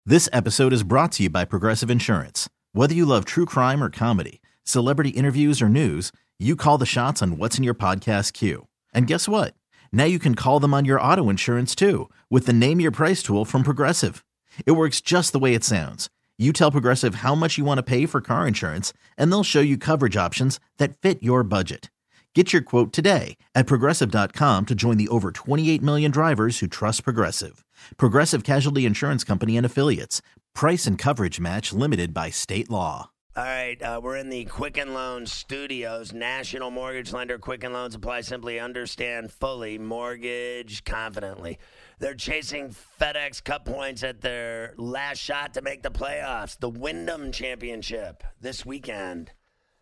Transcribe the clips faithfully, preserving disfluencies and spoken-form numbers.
This episode is brought to you by Progressive Insurance. Whether you love true crime or comedy, celebrity interviews or news, you call the shots on what's in your podcast queue. And guess what? Now you can call them on your auto insurance too with the Name Your Price tool from Progressive. It works just the way it sounds. You tell Progressive how much you want to pay for car insurance, and they'll show you coverage options that fit your budget. Get your quote today at Progressive dot com to join the over twenty-eight million drivers who trust Progressive. Progressive Casualty Insurance Company and Affiliates. Price and coverage match limited by state law. All right, uh, we're in the Quicken Loans studios. National mortgage lender. Quicken Loans apply simply, understand fully, mortgage confidently. They're chasing FedEx Cup points at their last shot to make the playoffs. The Wyndham Championship this weekend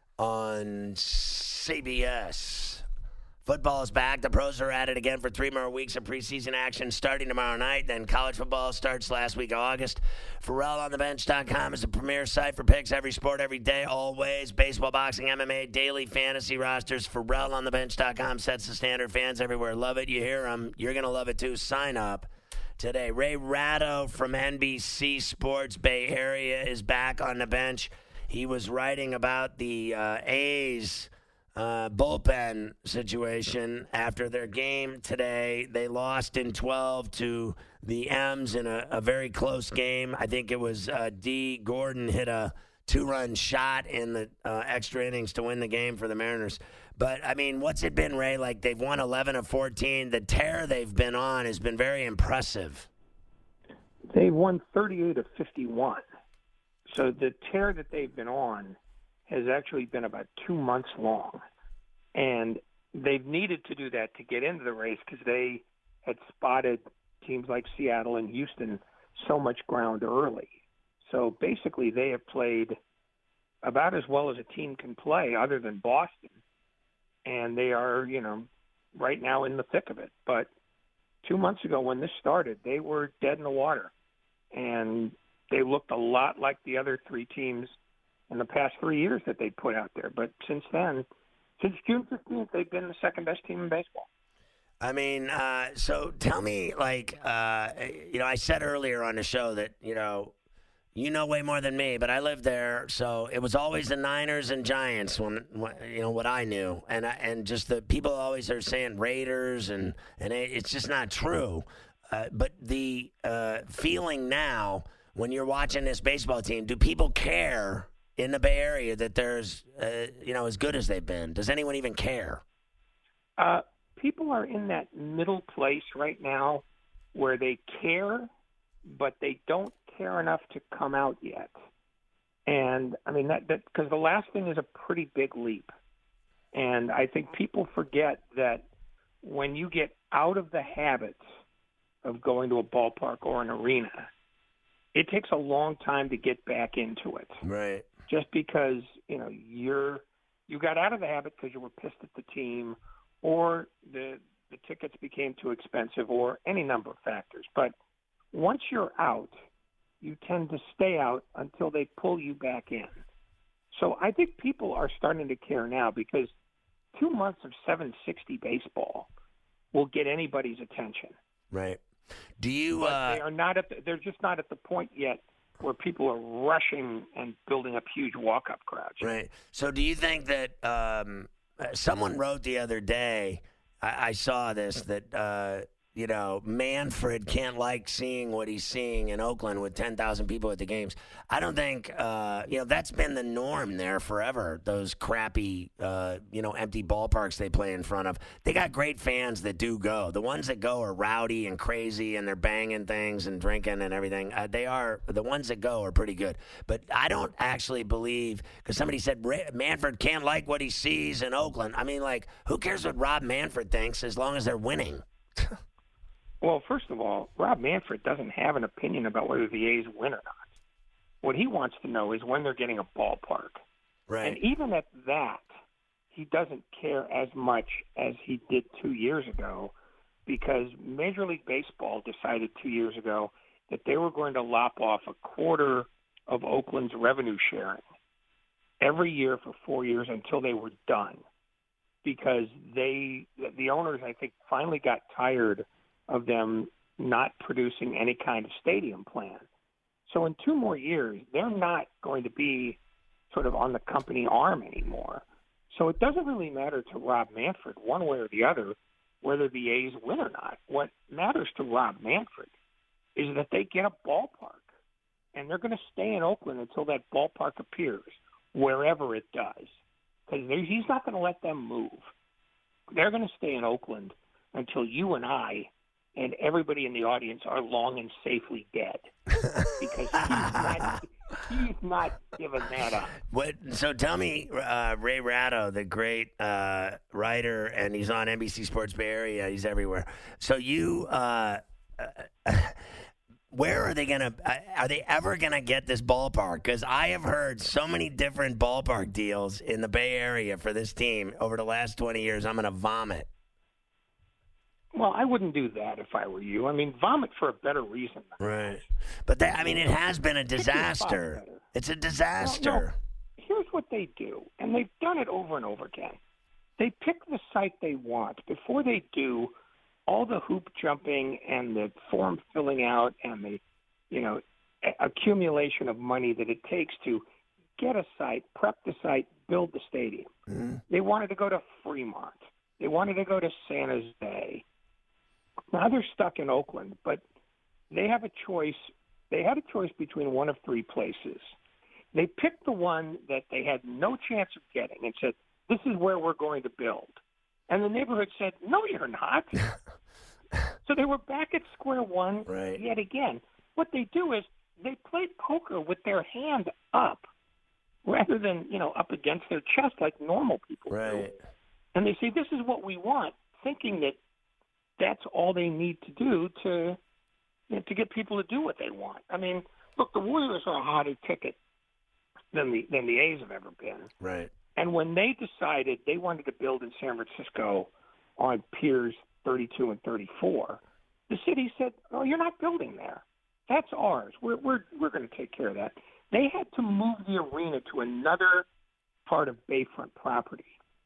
on C B S. Football is back. The pros are at it again for three more weeks of preseason action starting tomorrow night. Then college football starts last week of August. Ferrall on the bench dot com is the premier site for picks every sport, every day, always. Baseball, boxing, M M A, daily fantasy rosters. Ferrall on the bench dot com sets the standard. Fans everywhere love it. You hear them. You're going to love it too. Sign up today. Ray Ratto from N B C Sports Bay Area is back on the bench. He was writing about the uh, A's Uh, bullpen situation after their game today. They lost in twelve to the M's in a, a very close game. I think it was uh, D. Gordon hit a two-run shot in the uh, extra innings to win the game for the Mariners. But, I mean, what's it been, Ray? Like, they've won eleven of fourteen. The tear they've been on has been very impressive. They won thirty-eight of fifty-one. So the tear that they've been on has actually been about two months long. And they've needed to do that to get into the race because they had spotted teams like Seattle and Houston so much ground early. So basically they have played about as well as a team can play other than Boston. And they are, you know, right now in the thick of it. But two months ago when this started, they were dead in the water. And they looked a lot like the other three teams in the past three years that they put out there. But since then, since June fifteenth, they've been the second best team in baseball. I mean, uh, so tell me, like, uh, you know, I said earlier on the show that, you know, you know way more than me, but I lived there, so it was always the Niners and Giants when, when you know, what I knew. And I, and just the people always are saying Raiders, and, and it, it's just not true. Uh, but the uh, feeling now when you're watching this baseball team, do people care in the Bay Area that there's, uh, you know, as good as they've been? Does anyone even care? Uh, people are in that middle place right now where they care, but they don't care enough to come out yet. And, I mean, that because the last thing is a pretty big leap. And I think people forget that when you get out of the habits of going to a ballpark or an arena, it takes a long time to get back into it. Right. Just because, you know, you're you got out of the habit because you were pissed at the team, or the the tickets became too expensive, or any number of factors. But once you're out, you tend to stay out until they pull you back in. So I think people are starting to care now because two months of seven sixty baseball will get anybody's attention. Right. Do you? But uh... they are not at. The, they're just not at the point yet where people are rushing and building up huge walk-up crowds. Right. So do you think that um, someone wrote the other day, I, I saw this, that, uh, you know, Manfred can't like seeing what he's seeing in Oakland with ten thousand people at the games. I don't think, uh, you know, that's been the norm there forever, those crappy, uh, you know, empty ballparks they play in front of. They got great fans that do go. The ones that go are rowdy and crazy, and they're banging things and drinking and everything. Uh, they are, the ones that go are pretty good. But I don't actually believe, because somebody said Manfred can't like what he sees in Oakland. I mean, like, who cares what Rob Manfred thinks as long as they're winning? Well, first of all, Rob Manfred doesn't have an opinion about whether the A's win or not. What he wants to know is when they're getting a ballpark. Right. And even at that, he doesn't care as much as he did two years ago, because Major League Baseball decided two years ago that they were going to lop off a quarter of Oakland's revenue sharing every year for four years until they were done, because they, the owners, I think, finally got tired of them not producing any kind of stadium plan. So in two more years, they're not going to be sort of on the company arm anymore. So it doesn't really matter to Rob Manfred, one way or the other, whether the A's win or not. What matters to Rob Manfred is that they get a ballpark, and they're going to stay in Oakland until that ballpark appears, wherever it does, because he's not going to let them move. They're going to stay in Oakland until you and I and everybody in the audience are long and safely dead, because he's not, he's not giving that up. What? So tell me, uh, Ray Ratto, the great uh, writer, and he's on N B C Sports Bay Area. He's everywhere. So you, uh, uh, where are they gonna? Uh, are they ever gonna get this ballpark? Because I have heard so many different ballpark deals in the Bay Area for this team over the last twenty years. I'm gonna vomit. Well, I wouldn't do that if I were you. I mean, vomit for a better reason. Right. But, that, I mean, it has been a disaster. It's a disaster. No, no. Here's what they do, and they've done it over and over again. They pick the site they want before they do all the hoop jumping and the form filling out and the, you know, accumulation of money that it takes to get a site, prep the site, build the stadium. Mm-hmm. They wanted to go to Fremont. They wanted to go to San Jose. Now they're stuck in Oakland, but they have a choice. They had a choice between one of three places. They picked the one that they had no chance of getting and said, this is where we're going to build. And the neighborhood said, no, you're not. So they were back at square one right. yet again. What they do is they play poker with their hand up rather than, you know, up against their chest like normal people right. do. And they say, this is what we want, thinking that that's all they need to do to you know, to get people to do what they want. I mean, look, the Warriors are a hotter ticket than the than the A's have ever been. Right. And when they decided they wanted to build in San Francisco on Piers thirty-two and thirty-four, the city said, "Oh, you're not building there. That's ours. We're we're we're going to take care of that." They had to move the arena to another part of Bayfront property.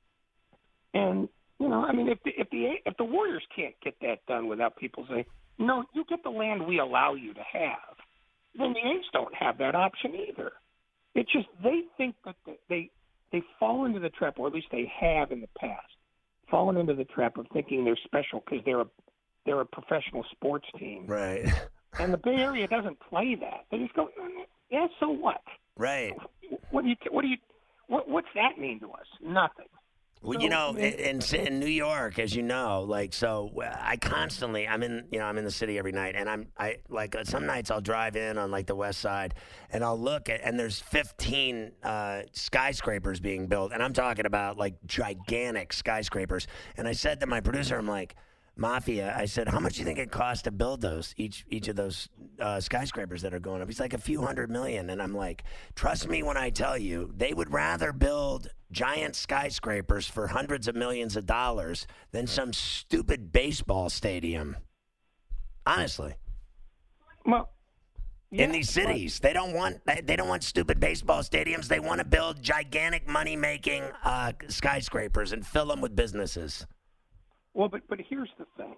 And you know, I mean, if the if the if the Warriors can't get that done without people saying, "No, you get the land we allow you to have," then the A's don't have that option either. It's just they think that they they fall into the trap, or at least they have in the past, fallen into the trap of thinking they're special because they're a they're a professional sports team. Right. And the Bay Area doesn't play that. They just go, "Yeah, so what?" Right. What do you what do you what what's that mean to us? Nothing. Well, you know, in, in New York, as you know, like, so I constantly, I'm in, you know, I'm in the city every night, and I'm, I, like, some nights I'll drive in on, like, the west side, and I'll look at, and there's fifteen uh, skyscrapers being built, and I'm talking about, like, gigantic skyscrapers, and I said to my producer, I'm like, Mafia, I said, how much do you think it costs to build those, each each of those uh, skyscrapers that are going up? He's like, a few hundred million. And I'm like, trust me when I tell you, they would rather build giant skyscrapers for hundreds of millions of dollars than some stupid baseball stadium. Honestly. Well, yeah, in these cities, they don't want they don't want stupid baseball stadiums. They want to build gigantic money-making uh, skyscrapers and fill them with businesses. Well, but but here's the thing.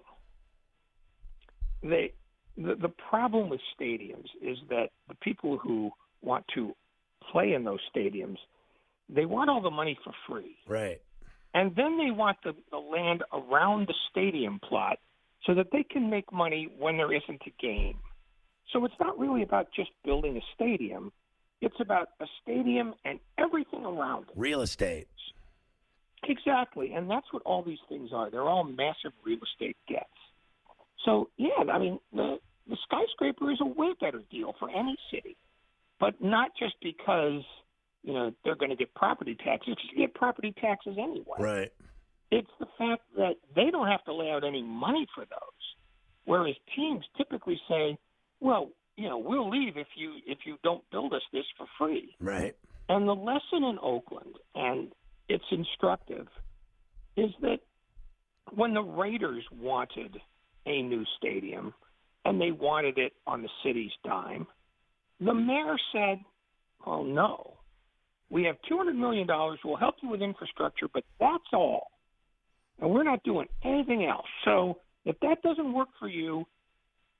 They the the problem with stadiums is that the people who want to play in those stadiums, they want all the money for free. Right. And then they want the, the land around the stadium plot so that they can make money when there isn't a game. So it's not really about just building a stadium. It's about a stadium and everything around it. Real estate. Exactly, and that's what all these things are. They're all massive real estate gets. So, yeah, I mean, the, the skyscraper is a way better deal for any city, but not just because, you know, they're going to get property taxes. You get property taxes anyway. Right. It's the fact that they don't have to lay out any money for those, whereas teams typically say, well, you know, we'll leave if you if you don't build us this for free. Right. And the lesson in Oakland, and it's instructive, is that when the Raiders wanted a new stadium and they wanted it on the city's dime, the mayor said, oh, no, we have two hundred million dollars. We'll help you with infrastructure, but that's all. And we're not doing anything else. So if that doesn't work for you,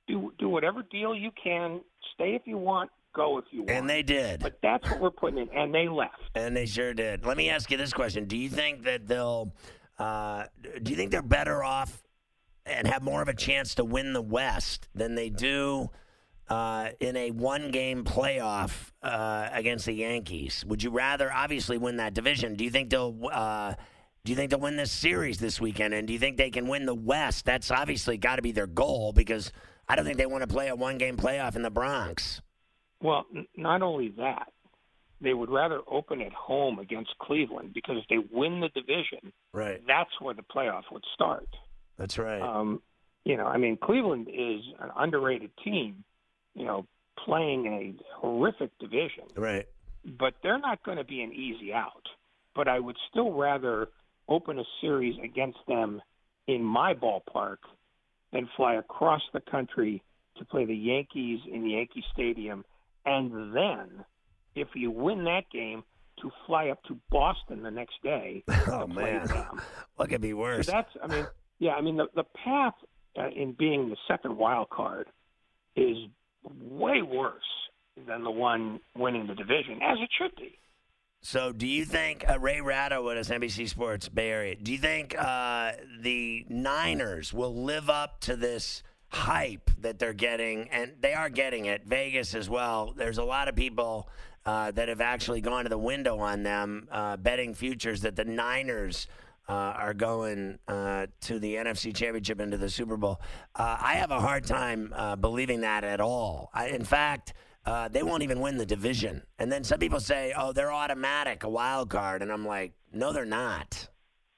do do whatever deal you can, stay if you want, go if you want. And they did. But that's what we're putting in, and they left. And they sure did. Let me ask you this question: do you think that they'll? Uh, do you think they're better off and have more of a chance to win the West than they do uh, in a one-game playoff uh, against the Yankees? Would you rather obviously win that division? Do you think they'll? Uh, do you think they'll win this series this weekend? And do you think they can win the West? That's obviously got to be their goal because I don't think they want to play a one-game playoff in the Bronx. Well, n- not only that, they would rather open at home against Cleveland because if they win the division, right, that's where the playoff would start. That's right. Um, you know, I mean, Cleveland is an underrated team, you know, playing in a horrific division. Right. But they're not going to be an easy out. But I would still rather open a series against them in my ballpark than fly across the country to play the Yankees in Yankee Stadium, and then, if you win that game, to fly up to Boston the next day oh, to play man. them. What could be worse? So that's, I mean, yeah, I mean, the, the path uh, in being the second wild card is way worse than the one winning the division, as it should be. So do you think, uh, Ray Ratto with us, N B C Sports Bay Area, do you think uh, the Niners will live up to this hype that they're getting? And they are getting it, Vegas as well. There's a lot of people uh, that have actually gone to the window on them, uh, betting futures that the Niners uh, are going uh, to the N F C Championship and to the Super Bowl. Uh, I have a hard time uh, believing that at all. I, in fact, Uh, they won't even win the division. And then some people say, oh, they're automatic, a wild card. And I'm like, no, they're not.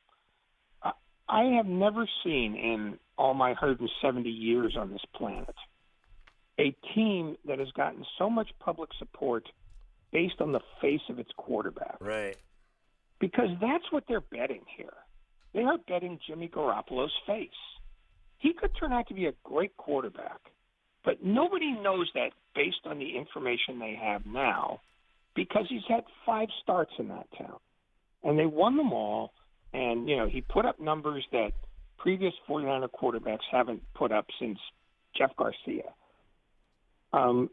I have never seen in all my one hundred seventy years on this planet a team that has gotten so much public support based on the face of its quarterback. Right. Because that's what they're betting here. They are betting Jimmy Garoppolo's face. He could turn out to be a great quarterback. But nobody knows that based on the information they have now because he's had five starts in that town. And they won them all, and, you know, he put up numbers that previous 49er quarterbacks haven't put up since Jeff Garcia. Um,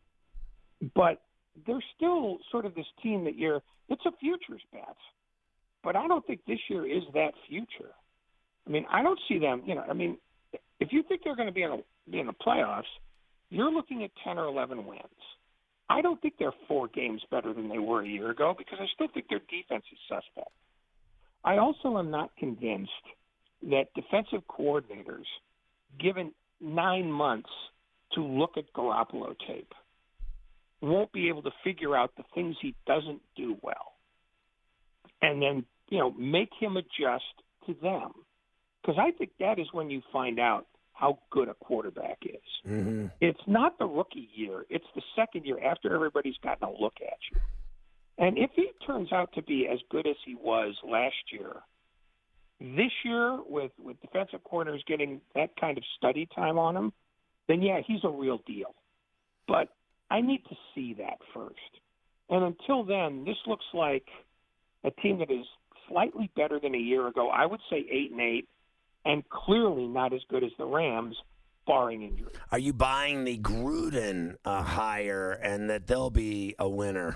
but they're still sort of this team that you're – it's a futures bet. But I don't think this year is that future. I mean, I don't see them – you know, I mean, if you think they're going to be in a in the playoffs, you're looking at ten or eleven wins. I don't think they're four games better than they were a year ago because I still think their defense is suspect. I also am not convinced that defensive coordinators, given nine months to look at Garoppolo tape, won't be able to figure out the things he doesn't do well and then, you know, make him adjust to them. Because I think that is when you find out how good a quarterback is. Mm-hmm. It's not the rookie year. It's the second year after everybody's gotten a look at you. And if he turns out to be as good as he was last year, this year with, with defensive corners getting that kind of study time on him, then, yeah, he's a real deal. But I need to see that first. And until then, this looks like a team that is slightly better than a year ago. I would say eight and eight. And clearly not as good as the Rams, barring injury. Are you buying the Gruden uh, hire and that they'll be a winner?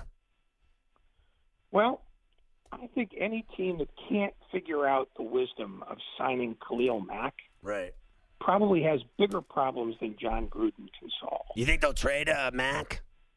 Well, I think any team that can't figure out the wisdom of signing Khalil Mack right. probably has bigger problems than John Gruden can solve. You think they'll trade uh, Mack?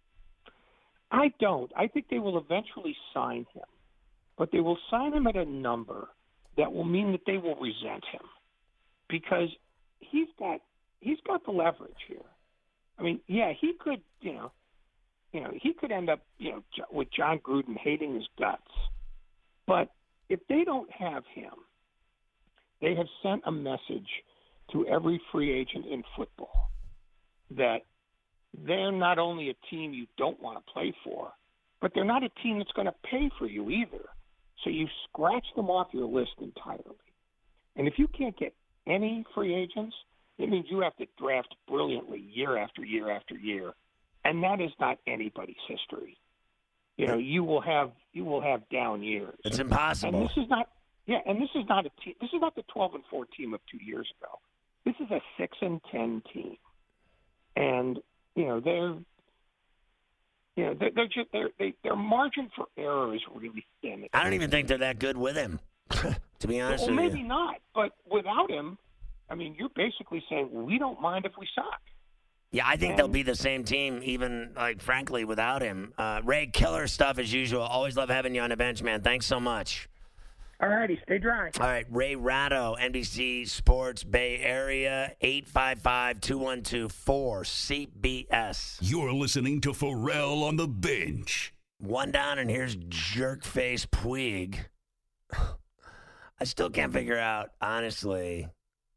I don't. I think they will eventually sign him. But they will sign him at a number that will mean that they will resent him. Because he's got he's got the leverage here. I mean, yeah, he could, you know, you know, he could end up, you know, with John Gruden hating his guts. But if they don't have him, they have sent a message to every free agent in football that they're not only a team you don't want to play for, but they're not a team that's going to pay for you either. So you scratch them off your list entirely. And if you can't get any free agents, it means you have to draft brilliantly year after year after year, and that is not anybody's history. You know, you will have you will have down years. It's impossible. And this is not, yeah, and this is not a team. This is not the twelve and four team of two years ago. This is a six and ten team. and you know they're you know they're, they're just they're, they, their margin for error is really thin. I don't even think they're that good with him, to be honest well, with you. maybe not, but without him, I mean, you're basically saying we don't mind if we suck. Yeah, I think and, they'll be the same team, even, like, frankly, without him. Uh, Ray, killer stuff as usual. Always love having you on the bench, man. Thanks so much. All righty, stay dry. All right, Ray Ratto, N B C Sports Bay Area, eight five five, two one two, four C B S. You're listening to Pharrell on the Bench. One down, and here's Jerkface Puig. I still can't figure out, honestly,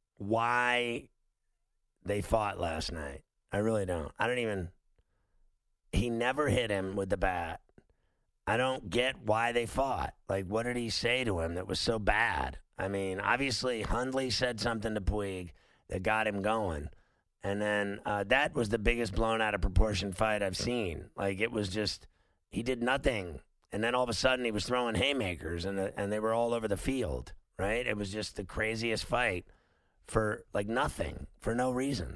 why they fought last night. I really don't. I don't even. He never hit him with the bat. I don't get why they fought. Like, what did he say to him that was so bad? I mean, obviously, Hundley said something to Puig that got him going. And then uh, that was the biggest blown out of proportion fight I've seen. Like, it was just, he did nothing. And then all of a sudden, he was throwing haymakers, and, the, and they were all over the field, right? It was just the craziest fight for, like, nothing, for no reason.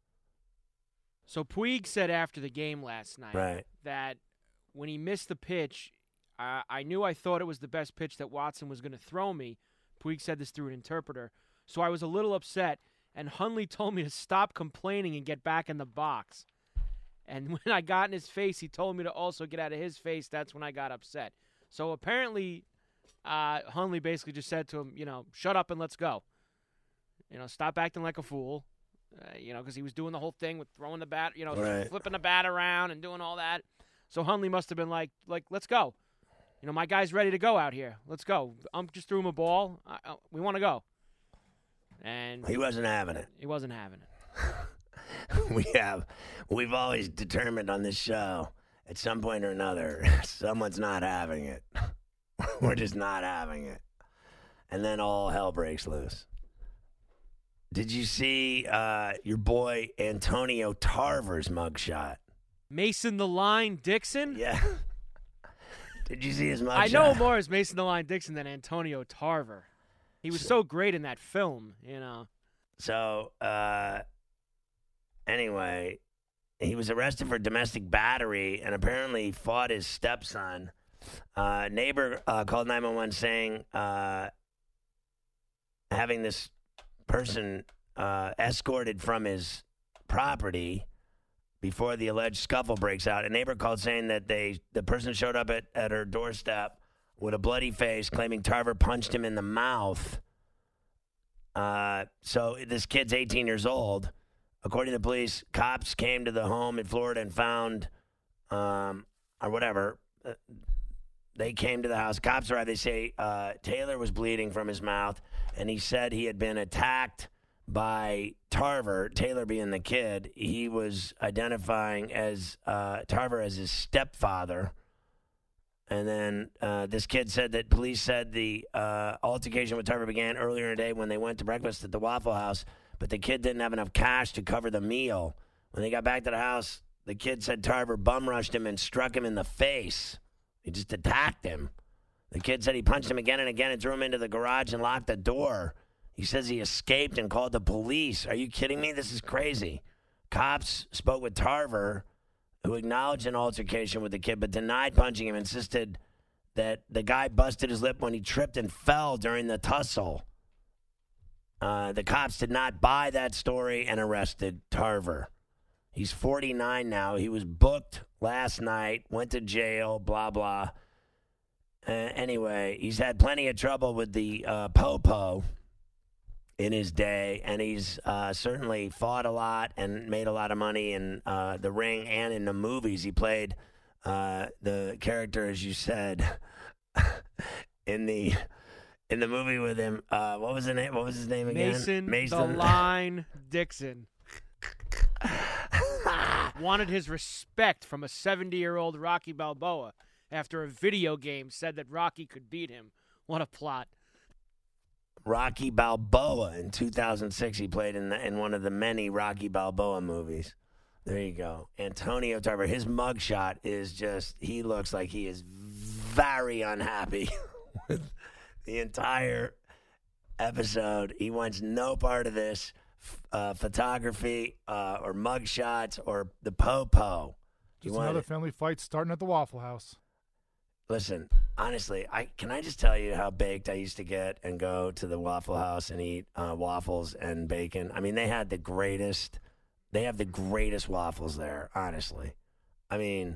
So Puig said after the game last night right. that when he missed the pitch, uh, I knew I thought it was the best pitch that Watson was going to throw me. Puig said this through an interpreter. So I was a little upset, and Hundley told me to stop complaining and get back in the box. And when I got in his face, he told me to also get out of his face. That's when I got upset. So apparently uh, Hundley basically just said to him, you know, shut up and let's go. You know, stop acting like a fool. Uh, you know, because he was doing the whole thing with throwing the bat, you know, right. flipping the bat around and doing all that. So Hundley must have been like, like, let's go. You know, my guy's ready to go out here. Let's go. Um, just threw him a ball. I, I, we want to go. And he wasn't having it. He wasn't having it. we have, we've always determined on this show, at some point or another, someone's not having it. We're just not having it. And then all hell breaks loose. Did you see uh, your boy Antonio Tarver's mugshot? Mason the Line Dixon? Yeah. Did you see his mugshot? I know more as Mason the Line Dixon than Antonio Tarver. He was so great in that film, you know. So, uh, anyway, he was arrested for domestic battery and apparently fought his stepson. Uh, neighbor uh, called nine one one saying uh, having this person uh, escorted from his property before the alleged scuffle breaks out. A neighbor called saying that they the person showed up at, at her doorstep with a bloody face, claiming Tarver punched him in the mouth. Uh, so this kid's eighteen years old. According to the police, cops came to the home in Florida and found, um, or whatever, uh, they came to the house. Cops arrived. They say uh, Taylor was bleeding from his mouth, and he said he had been attacked by Tarver, Taylor being the kid. He was identifying as uh, Tarver as his stepfather. And then uh, this kid said that police said the uh, altercation with Tarver began earlier in the day when they went to breakfast at the Waffle House, but the kid didn't have enough cash to cover the meal. When they got back to the house, the kid said Tarver bum rushed him and struck him in the face. He just attacked him. The kid said he punched him again and again and threw him into the garage and locked the door. He says he escaped and called the police. Are you kidding me? This is crazy. Cops spoke with Tarver, who acknowledged an altercation with the kid but denied punching him, insisted that the guy busted his lip when he tripped and fell during the tussle. Uh, the cops did not buy that story and arrested Tarver. He's forty-nine now. He was booked last night, went to jail, blah, blah. Uh, anyway, he's had plenty of trouble with the uh, po-po in his day, and he's uh, certainly fought a lot and made a lot of money in uh, the ring and in the movies. He played uh, the character, as you said, in the in the movie with him. Uh, what was the name? What was his name again? Mason, Mason. the Line Dixon. Wanted his respect from a seventy-year-old Rocky Balboa after a video game said that Rocky could beat him. What a plot. Rocky Balboa in two thousand six. He played in the, in one of the many Rocky Balboa movies. There you go. Antonio Tarver. His mugshot is just, he looks like he is very unhappy with the entire episode. He wants no part of this. f- uh, photography uh, or mug shots or the po-po. Just another family fight starting at the Waffle House. Listen, honestly, I can I just tell you how baked I used to get and go to the Waffle House and eat uh, waffles and bacon. I mean, they had the greatest. They have the greatest waffles there, honestly. I mean,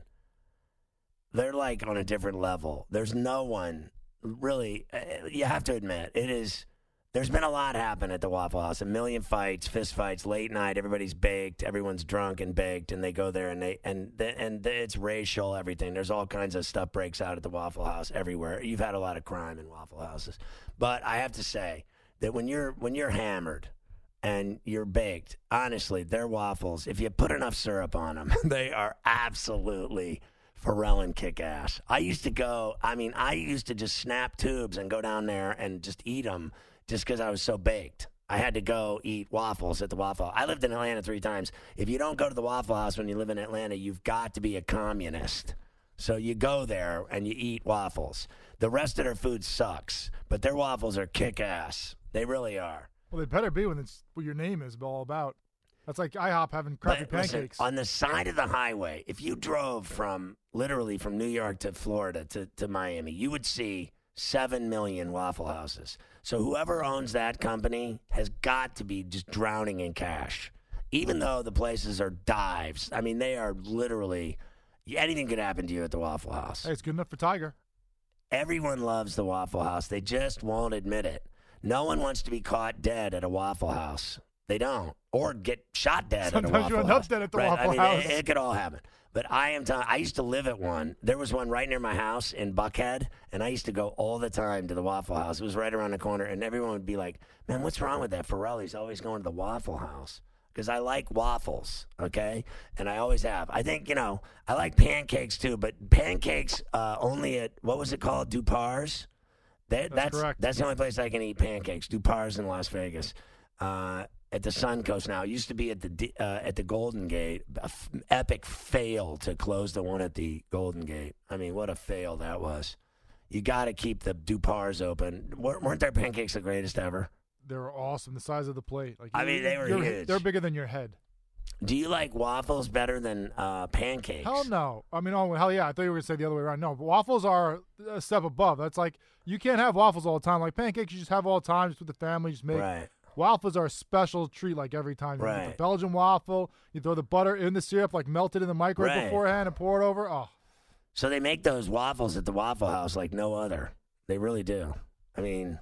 they're like on a different level. There's no one really. Uh, you have to admit, it is. There's been a lot happen at the Waffle House. A million fights, fist fights, late night. Everybody's baked. Everyone's drunk and baked, and they go there and they and the, and the, it's racial. Everything. There's all kinds of stuff breaks out at the Waffle House everywhere. You've had a lot of crime in Waffle Houses, but I have to say that when you're when you're hammered and you're baked, honestly, their waffles, if you put enough syrup on them, they are absolutely Pharrell and kick ass. I used to go. I mean, I used to just snap tubes and go down there and just eat them. Just because I was so baked. I had to go eat waffles at the Waffle House. I lived in Atlanta three times. If you don't go to the Waffle House when you live in Atlanta, you've got to be a communist. So you go there and you eat waffles. The rest of their food sucks, but their waffles are kick-ass. They really are. Well, they better be when it's what your name is all about. That's like IHOP having crappy But listen, pancakes. on the side of the highway, if you drove from, literally from New York to Florida to, to Miami, you would see seven million Waffle Houses. So whoever owns that company has got to be just drowning in cash. Even though the places are dives. I mean, they are literally, anything could happen to you at the Waffle House. Hey, it's good enough for Tiger. Everyone loves the Waffle House. They just won't admit it. No one wants to be caught dead at a Waffle House. They don't. Or get shot dead Sometimes at a Waffle House. you end up dead at the right? Waffle I mean, House. It, it could all happen. But I am telling. I used to live at one. There was one right near my house in Buckhead, and I used to go all the time to the Waffle House. It was right around the corner, and everyone would be like, "Man, what's wrong with that Pharrell? He's always going to the Waffle House." Because I like waffles, okay? And I always have. I think, you know, I like pancakes too, but pancakes uh, only at, what was it called, Dupar's? That, That's that's correct. That's the only place I can eat pancakes, Dupar's in Las Vegas. Uh, at the Suncoast now. It used to be at the D- uh, at the Golden Gate. A f- epic fail to close the one at the Golden Gate. I mean, what a fail that was. You got to keep the Dupar's open. W- weren't their pancakes the greatest ever? They were awesome. The size of the plate. Like I mean, they were you're- huge. They're bigger than your head. Do you like waffles better than uh, pancakes? Hell no. I mean, oh, hell yeah. I thought you were going to say the other way around. No, but waffles are a step above. That's like, you can't have waffles all the time. Like pancakes, you just have all the time, just with the family, just make. Right. Waffles are a special treat, like every time. You Right. get the Belgian waffle, you throw the butter in the syrup, like melted in the microwave Right. beforehand and pour it over. Oh, So they make those waffles at the Waffle House like no other. They really do. I mean,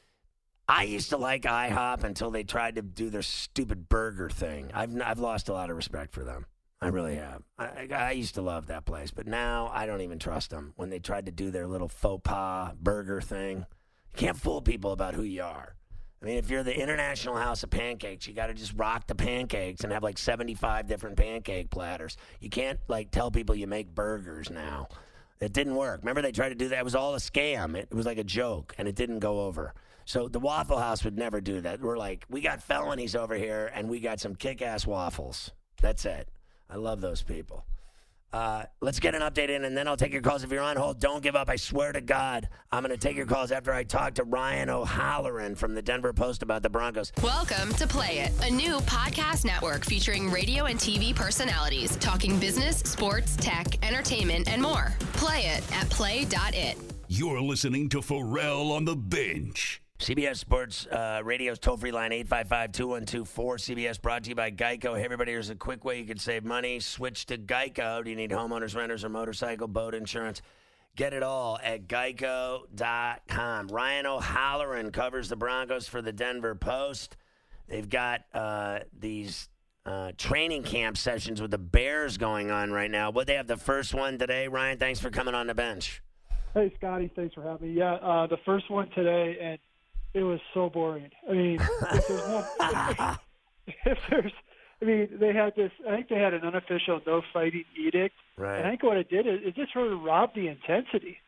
I used to like IHOP until they tried to do their stupid burger thing. I've I've lost a lot of respect for them. I really have. I, I used to love that place, but now I don't even trust them when they tried to do their little faux pas burger thing. You can't fool people about who you are. I mean, if you're the International House of Pancakes, you got to just rock the pancakes and have like seventy-five different pancake platters. You can't like tell people you make burgers now. It didn't work. Remember they tried to do that? It was all a scam. It was like a joke, and it didn't go over. So the Waffle House would never do that. We're like, we got felonies over here, and we got some kick-ass waffles. That's it. I love those people. Uh, let's get an update in, and then I'll take your calls. If you're on hold, don't give up. I swear to God, I'm going to take your calls after I talk to Ryan O'Halloran from the Denver Post about the Broncos. Welcome to Play It, a new podcast network featuring radio and T V personalities talking business, sports, tech, entertainment, and more. Play it at play dot it. You're listening to Pharrell on the Bench. C B S Sports uh, Radio's toll-free line, eight five five, two one two, four C B S, brought to you by Geico. Hey, everybody, here's a quick way you can save money. Switch to Geico. Do you need homeowners, renters, or motorcycle, boat insurance? Get it all at geico dot com. Ryan O'Halloran covers the Broncos for the Denver Post. They've got uh, these uh, training camp sessions with the Bears going on right now. But they have the first one today. Ryan, thanks for coming on the bench. Hey, Scotty, thanks for having me. Yeah, uh, the first one today, and it was so boring. I mean, if there's no, if there's, I mean, they had this. I think they had an unofficial no fighting edict. Right. And I think what it did is it just sort of robbed the intensity.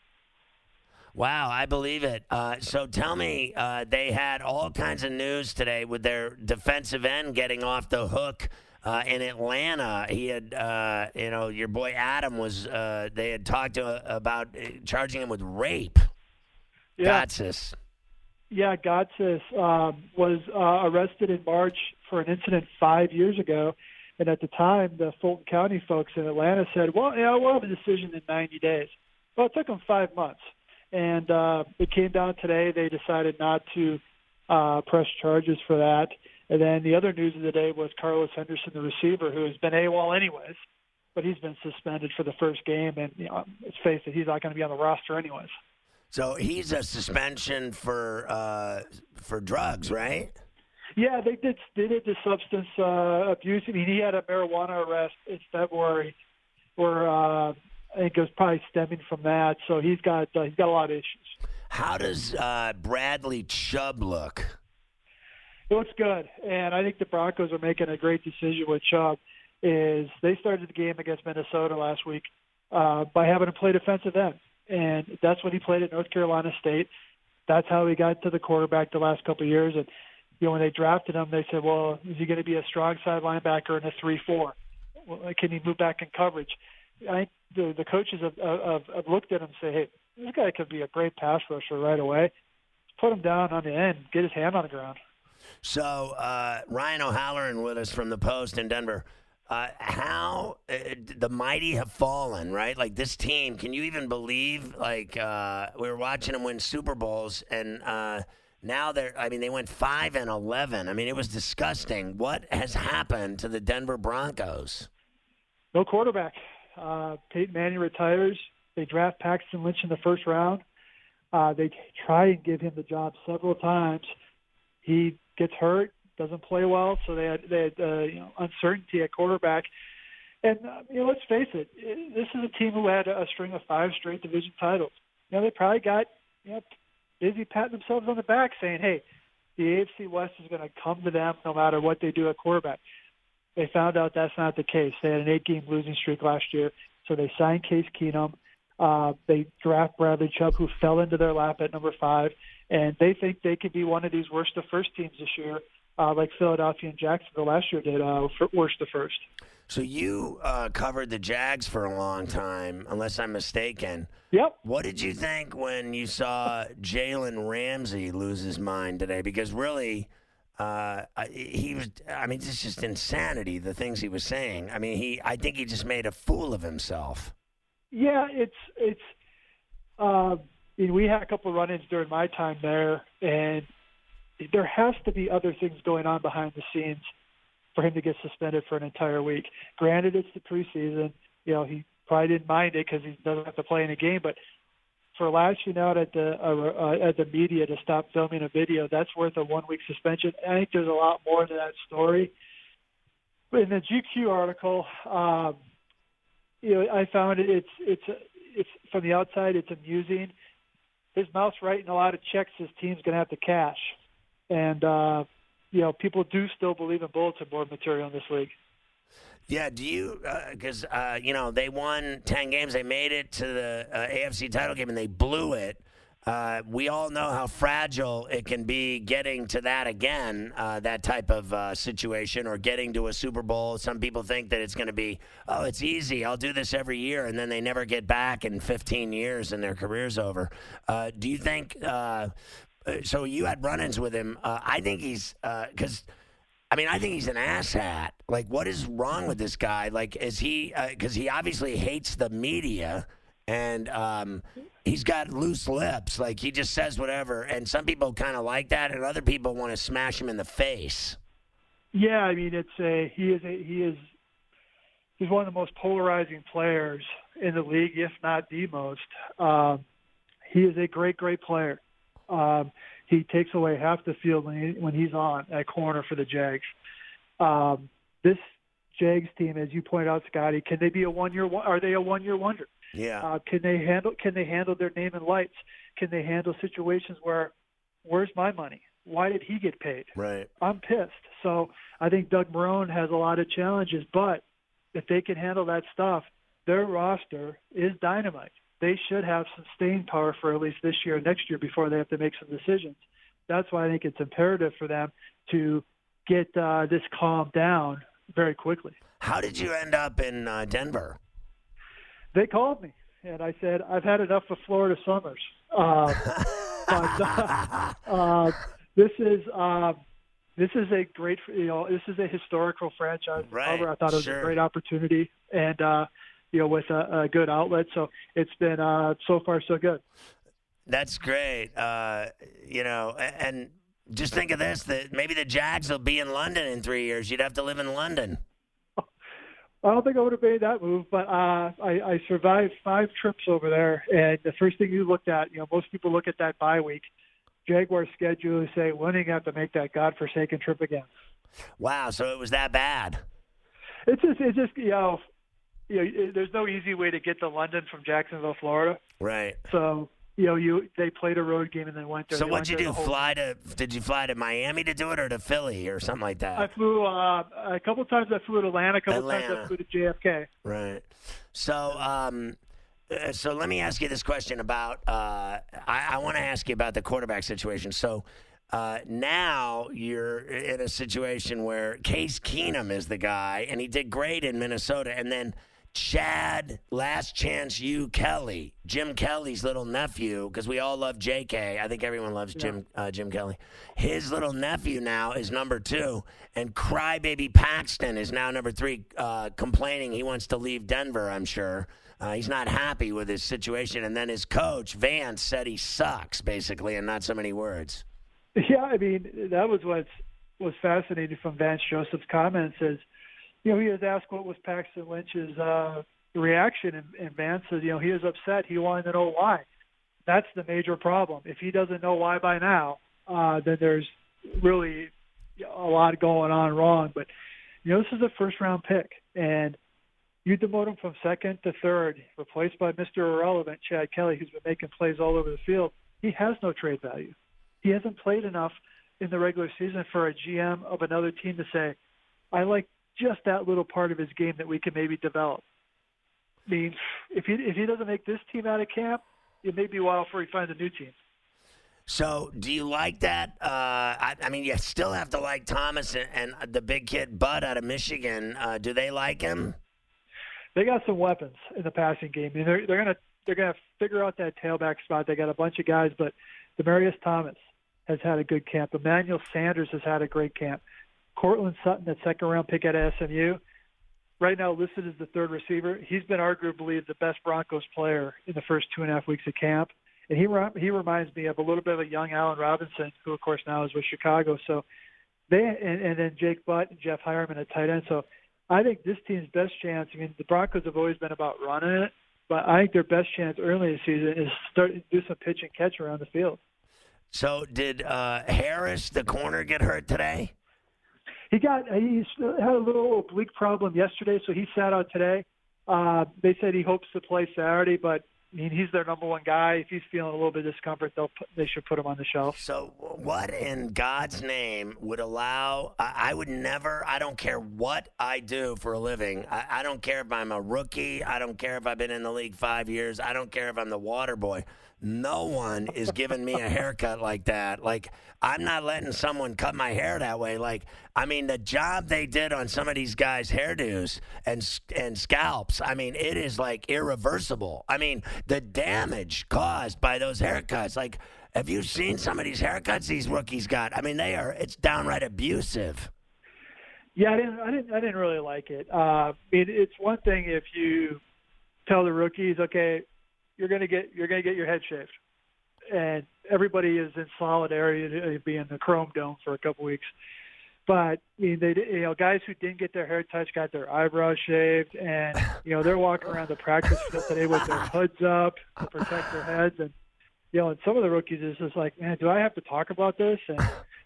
Wow, I believe it. Uh, so tell me, uh, they had all kinds of news today with their defensive end getting off the hook uh, in Atlanta. He had, uh, you know, your boy Adam was. Uh, they had talked to, about charging him with rape. Yeah. Gotsis. Yeah, Gotsis um, was uh, arrested in March for an incident five years ago. And at the time, the Fulton County folks in Atlanta said, well, yeah, we'll have a decision in ninety days. Well, it took them five months. And uh, it came down today. They decided not to uh, press charges for that. And then the other news of the day was Carlos Henderson, the receiver, who has been AWOL anyways, but he's been suspended for the first game. And you know, let's face it, he's not going to be on the roster anyways. So he's a suspension for uh, for drugs, right? Yeah, they did. They did the substance uh, abuse. I mean, he had a marijuana arrest in February, where uh, I think it was probably stemming from that. So he's got uh, he's got a lot of issues. How does uh, Bradley Chubb look? It looks good, and I think the Broncos are making a great decision with Chubb. Is they started the game against Minnesota last week uh, by having him play defensive end, and that's what he played at North Carolina State. That's how he got to the quarterback the last couple of years. And you know, when they drafted him, they said, well, is he going to be a strong side linebacker in a three four? Well, can he move back in coverage? I think the, the coaches have, have, have looked at him and say, hey, this guy could be a great pass rusher right away. Put him down on the end, get his hand on the ground. So uh, Ryan O'Halloran with us from the Post in Denver. Uh, how uh, the mighty have fallen, right? Like this team, can you even believe, like uh, we were watching them win Super Bowls and uh, – now they're, I mean, they went five and eleven. I mean, it was disgusting. What has happened to the Denver Broncos? No quarterback. Uh, Peyton Manning retires. They draft Paxton Lynch in the first round. Uh, they try and give him the job several times. He gets hurt, doesn't play well, so they had, they had uh, you know, uncertainty at quarterback. And uh, you know, let's face it, this is a team who had a string of five straight division titles. You know, they probably got you know. busy patting themselves on the back saying, hey, the A F C West is going to come to them no matter what they do at quarterback. They found out that's not the case. They had an eight-game losing streak last year, so they signed Case Keenum. Uh, they draft Bradley Chubb, who fell into their lap at number five, and they think they could be one of these worst to first teams this year, uh, like Philadelphia and Jacksonville last year did, uh, worst to first. So you uh, covered the Jags for a long time, unless I'm mistaken. Yep. What did you think when you saw Jalen Ramsey lose his mind today? Because really, uh, he was, I mean, it's just insanity, the things he was saying. I mean, he, I think he just made a fool of himself. Yeah, it's, it's, uh, we had a couple of run-ins during my time there, and there has to be other things going on behind the scenes for him to get suspended for an entire week. Granted, it's the preseason. You know, he probably didn't mind it because he doesn't have to play in a game. But for lashing out at the uh, uh, at the media to stop filming a video, that's worth a one-week suspension. I think there's a lot more to that story. But in the G Q article, um, you know, I found it. It's it's it's from the outside, it's amusing. His mouth's writing a lot of checks his team's going to have to cash, and. Uh, You know, people do still believe in bulletin board material in this league. Yeah, do you? Because, uh, uh, you know, they won ten games. They made it to the uh, A F C title game, and they blew it. Uh, we all know how fragile it can be getting to that again, uh, that type of uh, situation, or getting to a Super Bowl. Some people think that it's going to be, oh, it's easy. I'll do this every year, and then they never get back in fifteen years and their career's over. Uh, do you think uh, – so you had run-ins with him. Uh, I think he's because, uh, I mean, I think he's an asshat. Like, what is wrong with this guy? Like, is he because uh, he obviously hates the media, and um, he's got loose lips. Like, he just says whatever, and some people kind of like that, and other people want to smash him in the face. Yeah, I mean, it's a he is a, he is he's one of the most polarizing players in the league, if not the most. Um, he is a great, great player. Um, he takes away half the field when, he, when he's on at corner for the Jags. Um, this Jags team, as you point out, Scotty, can they be a one-year? Are they a one-year wonder? Yeah. Uh, can they handle? Can they handle their name and lights? Can they handle situations where, where's my money? Why did he get paid? Right. I'm pissed. So I think Doug Marrone has a lot of challenges, but if they can handle that stuff, their roster is dynamite. They should have some staying power for at least this year and next year before they have to make some decisions. That's why I think it's imperative for them to get uh, this calmed down very quickly. How did you end up in uh, Denver? They called me, and I said, I've had enough of Florida summers. Uh, but uh, uh, this is uh, this is a great, you know, this is a historical franchise. Right. However, I thought it was Sure. a great opportunity, and uh, you know, with a, a good outlet. So it's been uh, so far so good. That's great. Uh, you know, a- and just think of this: that maybe the Jags will be in London in three years. You'd have to live in London. I don't think I would have made that move, but uh, I, I survived five trips over there. And the first thing you looked at, you know, most people look at that bye week, Jaguars schedule, and say, when are you going to have to make that godforsaken trip again? Wow, so it was that bad. It's just, it's just, you know, you know, it, there's no easy way to get to London from Jacksonville, Florida. Right. So, you know, you they played a road game and then went there. So They what'd you went there do? the whole- Fly to? Did you fly to Miami to do it, or to Philly, or something like that? I flew uh, a couple times. I flew to Atlanta. A couple times Atlanta. I flew to J F K. Right. So, um, uh, so let me ask you this question about. Uh, I, I want to ask you about the quarterback situation. So. Uh, now you're in a situation where Case Keenum is the guy, and he did great in Minnesota. And then Chad, last chance you, Kelly, Jim Kelly's little nephew, because we all love J K. I think everyone loves Jim uh, Jim Kelly. His little nephew now is number two, and Crybaby Paxton is now number three, uh, complaining he wants to leave Denver, I'm sure. Uh, he's not happy with his situation. And then his coach, Vance, said he sucks, basically, in not so many words. Yeah, I mean, that was what was fascinating from Vance Joseph's comments is, you know, he was asked what was Paxton Lynch's uh, reaction, and, and Vance said, you know, he was upset. He wanted to know why. That's the major problem. If he doesn't know why by now, uh, then there's really a lot going on wrong. But, you know, this is a first-round pick, and you demote him from second to third, replaced by Mister Irrelevant, Chad Kelly, who's been making plays all over the field. He has no trade value. He hasn't played enough in the regular season for a G M of another team to say, I like just that little part of his game that we can maybe develop. I mean, if he, if he doesn't make this team out of camp, it may be a while before he finds a new team. So do you like that? Uh, I, I mean, you still have to like Thomas and, and the big kid Bud out of Michigan. Uh, do they like him? They got some weapons in the passing game. I mean, they're, they're gonna they're gonna figure out that tailback spot. They got a bunch of guys, but Demaryius Thomas has had a good camp. Emmanuel Sanders has had a great camp. Cortland Sutton, that second-round pick at S M U, right now listed as the third receiver. He's been arguably the best Broncos player in the first two and a half weeks of camp. And he he reminds me of a little bit of a young Allen Robinson, who, of course, now is with Chicago. So they and, and then Jake Butt and Jeff Hireman at tight end. So I think this team's best chance, I mean, the Broncos have always been about running it, but I think their best chance early in the season is start to do some pitch and catch around the field. So did uh, Harris, the corner, get hurt today? He got he had a little oblique problem yesterday, so he sat out today. Uh, they said he hopes to play Saturday, but I mean he's their number one guy. If he's feeling a little bit of discomfort, they'll put, they should put him on the shelf. So what in God's name would allow? I, I would never. I don't care what I do for a living. I, I don't care if I'm a rookie. I don't care if I've been in the league five years. I don't care if I'm the water boy. No one is giving me a haircut like that. Like, I'm not letting someone cut my hair that way. Like, I mean, the job they did on some of these guys' hairdos and and scalps, I mean, it is, like, irreversible. I mean, the damage caused by those haircuts. Like, have you seen some of these haircuts these rookies got? I mean, they are, it's downright abusive. Yeah, I didn't, I didn't, I didn't really like it. Uh, I mean, it's one thing if you tell the rookies, okay, you're gonna get you're gonna get your head shaved, and everybody is in solidarity to be in the Chrome Dome for a couple weeks. But I mean, they you know guys who didn't get their hair touched got their eyebrows shaved, and you know they're walking around the practice field today with their hoods up to protect their heads, and you know, and some of the rookies is just like, man, do I have to talk about this? And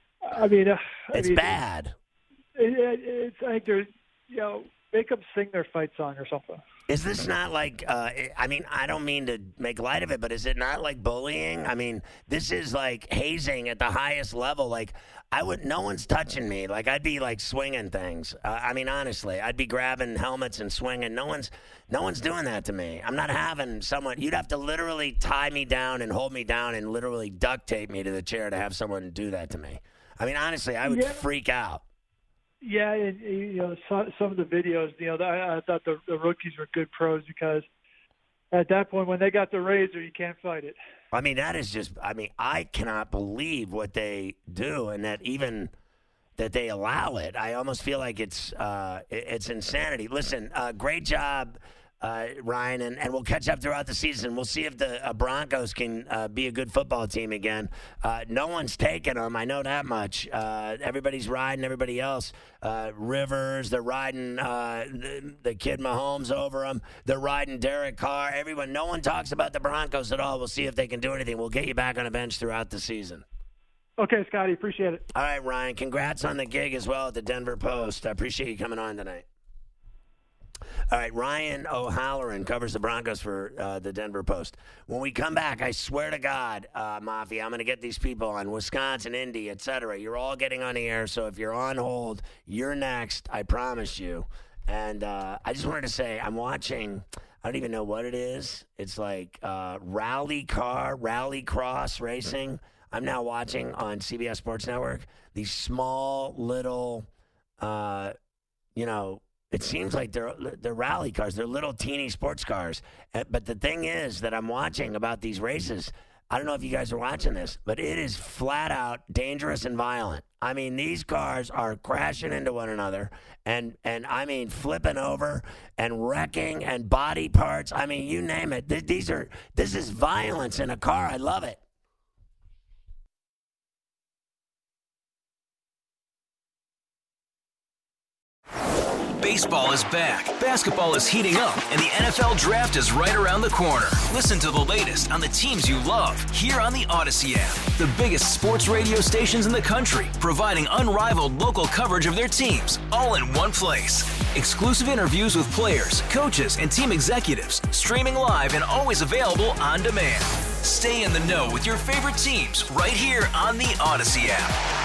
I mean, uh, it's I mean, bad. It, it, it's like there's you know make them sing their fight song or something. Is this not like, uh, I mean, I don't mean to make light of it, but is it not like bullying? I mean, this is like hazing at the highest level. Like, I would, no one's touching me. Like, I'd be like swinging things. Uh, I mean, honestly, I'd be grabbing helmets and swinging. No one's, no one's doing that to me. I'm not having someone, you'd have to literally tie me down and hold me down and literally duct tape me to the chair to have someone do that to me. I mean, honestly, I would Yeah. freak out. Yeah, and you know some, some of the videos, you know, I, I thought the, the rookies were good pros because at that point, when they got the razor, you can't fight it. I mean, that is just, I mean, I cannot believe what they do, and that even that they allow it. I almost feel like it's uh, it's insanity. Listen, uh, great job, uh, Ryan, and, and we'll catch up throughout the season. We'll see if the uh, Broncos can uh, be a good football team again. Uh, no one's taking them. I know that much. Uh, everybody's riding everybody else. Uh, Rivers, they're riding uh, the, the kid Mahomes over them. They're riding Derek Carr. Everyone. No one talks about the Broncos at all. We'll see if they can do anything. We'll get you back on a bench throughout the season. Okay, Scotty, appreciate it. All right, Ryan, congrats on the gig as well at the Denver Post. I appreciate you coming on tonight. All right, Ryan O'Halloran covers the Broncos for uh, the Denver Post. When we come back, I swear to God, uh, Mafia, I'm going to get these people on Wisconsin, Indy, et cetera. You're all getting on the air, so if you're on hold, you're next, I promise you. And uh, I just wanted to say I'm watching, I don't even know what it is. It's like uh, rally car, rally cross racing. I'm now watching on C B S Sports Network these small little, uh, you know, it seems like they're they're rally cars. They're little teeny sports cars. But the thing is that I'm watching about these races, I don't know if you guys are watching this, but it is flat out dangerous and violent. I mean, these cars are crashing into one another and, and I mean, flipping over and wrecking and body parts. I mean, you name it. These are this is violence in a car. I love it. Baseball is back, basketball is heating up, and the N F L Draft is right around the corner. Listen to the latest on the teams you love here on the Odyssey app. The biggest sports radio stations in the country, providing unrivaled local coverage of their teams, all in one place. Exclusive interviews with players, coaches, and team executives, streaming live and always available on demand. Stay in the know with your favorite teams right here on the Odyssey app.